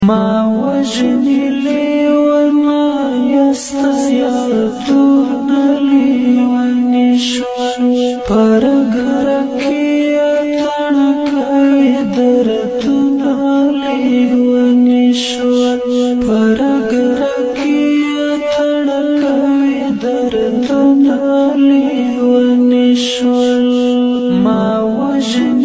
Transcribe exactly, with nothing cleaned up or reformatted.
ما وجني ليونا يستيادون ليوني شوان پرگرکی تنکوی دردنا ليوني شوان پرگرکی تنکوی دردنا ليوني شوان ما وجني